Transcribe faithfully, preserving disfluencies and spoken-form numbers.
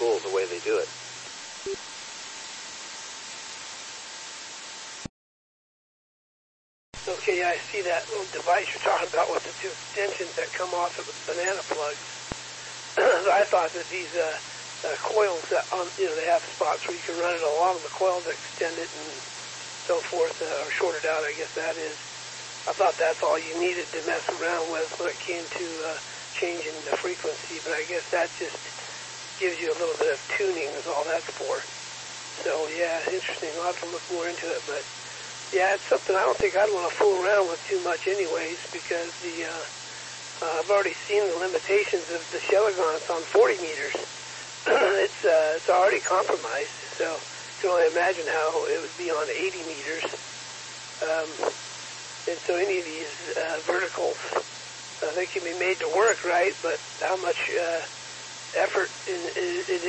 cool the way they do it. Okay, yeah, I see that little device you're talking about with the two extensions that come off of the banana plugs. I thought that these uh, uh, coils that, on, you know, they have spots where you can run it along the coil to extend it and so forth, uh, or short it out, I guess that is. I thought that's all you needed to mess around with when it came to uh, changing the frequency, but I guess that just gives you a little bit of tuning is all that's for. So, yeah, interesting. I'll have to look more into it, but, yeah, it's something I don't think I'd want to fool around with too much anyways, because the uh, uh, I've already seen the limitations of the Shelligon. It's on forty meters. it's uh, it's already compromised, so you can only imagine how it would be on eighty meters. Um, and so any of these uh, verticals, uh, they can be made to work, right? But how much uh, effort it, it